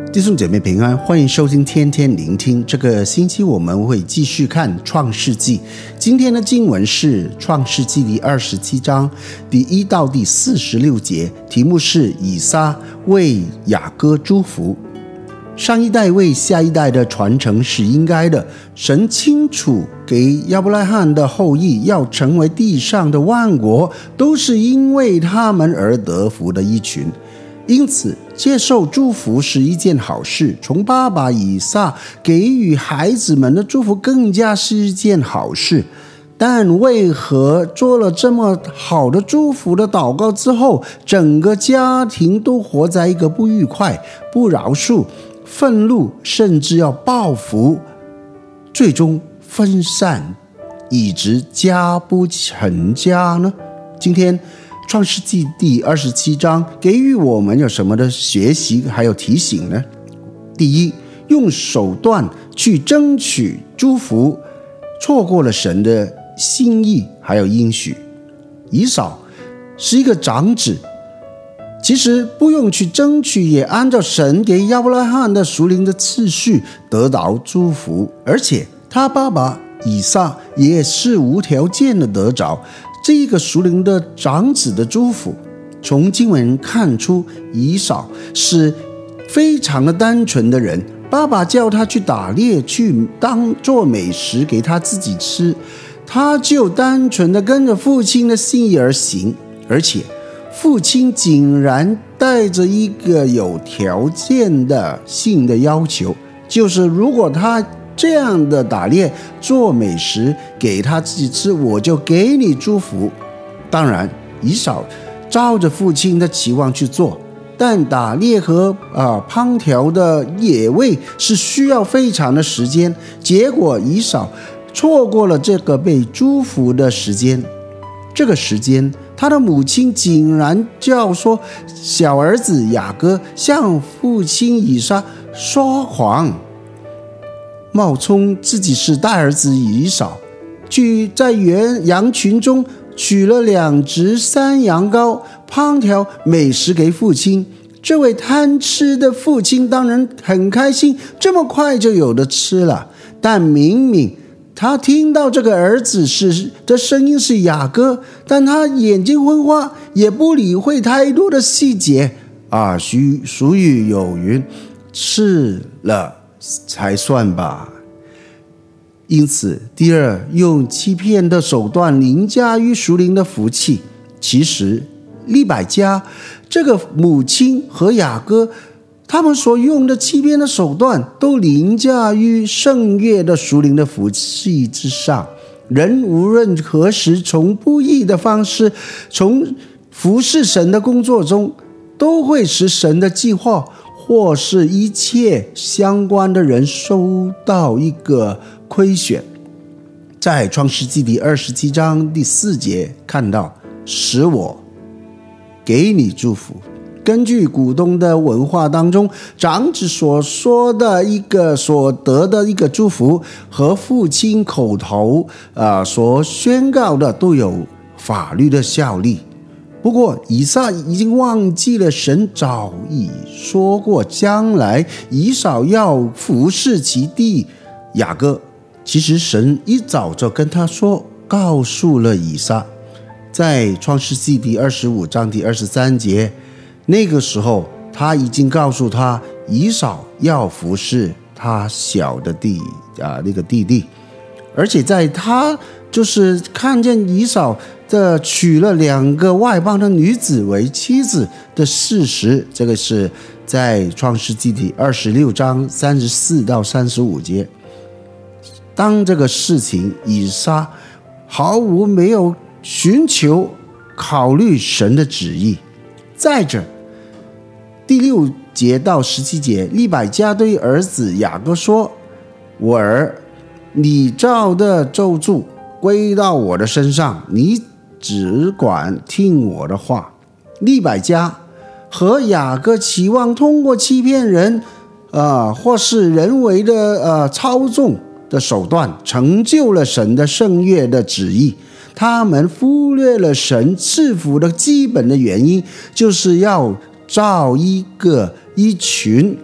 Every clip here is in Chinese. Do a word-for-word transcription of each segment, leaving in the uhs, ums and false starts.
弟兄姐妹平安，欢迎收听天天聆听。这个星期我们会继续看创世纪，今天的经文是创世纪第二十七章第一到第四十六节，题目是以撒为雅各祝福。上一代为下一代的传承是应该的，神清楚给亚伯拉罕的后裔要成为地上的万国，都是因为他们而得福的一群。因此接受祝福是一件好事，从爸爸以撒给予孩子们的祝福更加是一件好事。但为何做了这么好的祝福的祷告之后，整个家庭都活在一个不愉快、不饶恕、愤怒，甚至要报复，最终分散，以致家不成家呢？今天创世纪第二十七章给予我们有什么的学习还有提醒呢？第一，用手段去争取祝福，错过了神的心意还有应许。以扫是一个长子，其实不用去争取，也按照神给亚伯拉罕的属灵的次序得到祝福，而且他爸爸以撒也是无条件的得着这个属灵的长子的祝福。从经文看出，以扫是非常的单纯的人，爸爸叫他去打猎，去当做美食给他自己吃，他就单纯的跟着父亲的心意而行，而且父亲竟然带着一个有条件的性的要求，就是如果他这样的打猎做美食给他自己吃，我就给你祝福。当然以扫照着父亲的期望去做，但打猎和、呃、烹调的野味是需要非常的时间，结果以扫错过了这个被祝福的时间。这个时间他的母亲竟然叫说小儿子雅各向父亲以撒说谎，冒充自己是大儿子以扫，去在羊群中取了两只山羊羔，烹调美食给父亲。这位贪吃的父亲当然很开心，这么快就有的吃了。但明明他听到这个儿子是的声音是雅各，但他眼睛昏花，也不理会太多的细节啊。俗语有云，吃了才算吧。因此第二，用欺骗的手段凌驾于属灵的福气。其实利百加这个母亲和雅各他们所用的欺骗的手段都凌驾于圣约的属灵的福气之上。人无论何时从不义的方式，从服侍神的工作中，都会使神的计划或是一切相关的人受到一个亏损。在创世纪第二十七章第四节看到，使我给你祝福。根据古东的文化当中，长子所说的一个所得的一个祝福和父亲口头、呃、所宣告的都有法律的效力。不过以撒已经忘记了神早已说过将来以扫要服侍其弟雅各。其实神一早就跟他说，告诉了以撒。在创世纪第二十五章第二十三节，那个时候他已经告诉他以扫要服侍他小的弟啊那个弟弟，而且在他就是看见以扫的娶了两个外邦的女子为妻子的事实，这个是在创世纪第二十六章三十四到三十五节。当这个事情以撒毫无没有寻求考虑神的旨意。再者第六节到十七节，利百加对儿子雅各说，我儿，你照的咒诅归到我的身上，你只管听我的话。利百加和雅各期望通过欺骗人、呃、或是人为的、呃、操纵的手段成就了神的圣约的旨意，他们忽略了神赐福的基本的原因，就是要造一个一群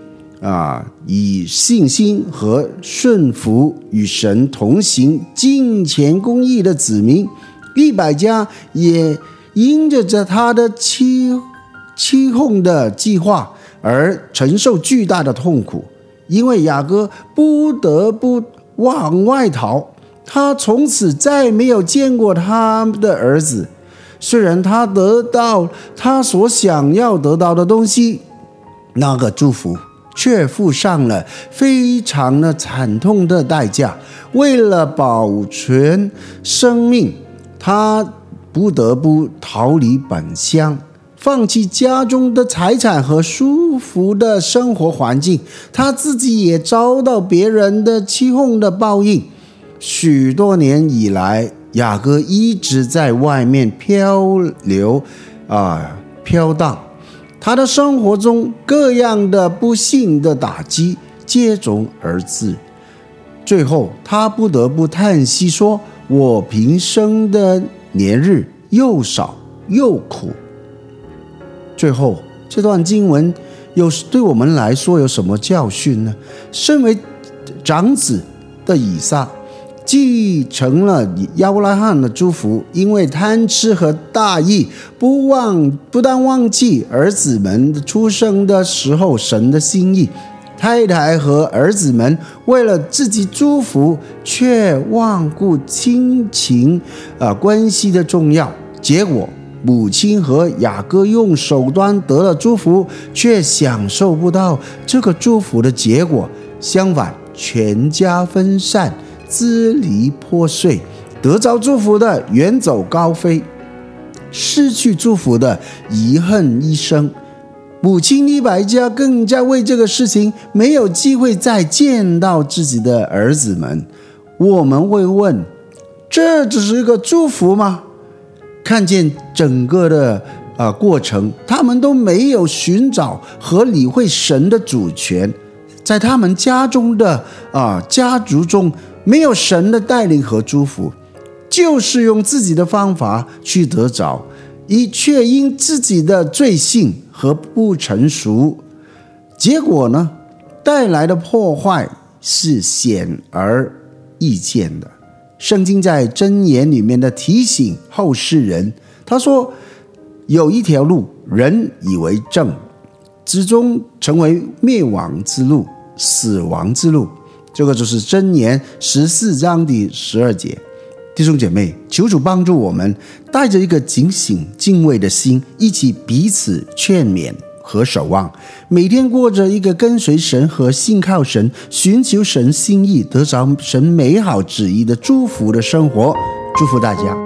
啊，以信心和顺服与神同行、敬虔公义的子民，利百加也因着着他的欺欺哄的计划而承受巨大的痛苦，因为雅各不得不往外逃，他从此再没有见过他的儿子。虽然他得到他所想要得到的东西，那个祝福却付上了非常的惨痛的代价。为了保全生命，他不得不逃离本乡，放弃家中的财产和舒服的生活环境。他自己也遭到别人的欺哄的报应。许多年以来，雅各一直在外面漂流啊飘荡，他的生活中各样的不幸的打击接踵而至，最后他不得不叹息说：我平生的年日又少又苦。最后这段经文有对我们来说有什么教训呢？身为长子的以撒继承了亚伯拉罕的祝福，因为贪吃和大意，不忘不但忘记儿子们出生的时候神的心意，太太和儿子们为了自己祝福，却忘顾亲情、呃、关系的重要。结果母亲和雅各用手段得了祝福，却享受不到这个祝福的结果，相反全家分散，支离破碎，得着祝福的远走高飞，失去祝福的遗恨一生。母亲利百加更加为这个事情没有机会再见到自己的儿子们。我们会问，这只是一个祝福吗？看见整个的、呃、过程，他们都没有寻找和理会神的主权，在他们家中的、呃、家族中没有神的带领和祝福，就是用自己的方法去得着，却因自己的罪性和不成熟，结果呢，带来的破坏是显而易见的。圣经在箴言里面的提醒后世人，他说有一条路人以为正，之中成为灭亡之路、死亡之路。这个就是箴言十四章第十二节。弟兄姐妹，求主帮助我们，带着一个警醒敬畏的心，一起彼此劝勉和守望，每天过着一个跟随神和信靠神、寻求神心意、得着神美好旨意的祝福的生活。祝福大家。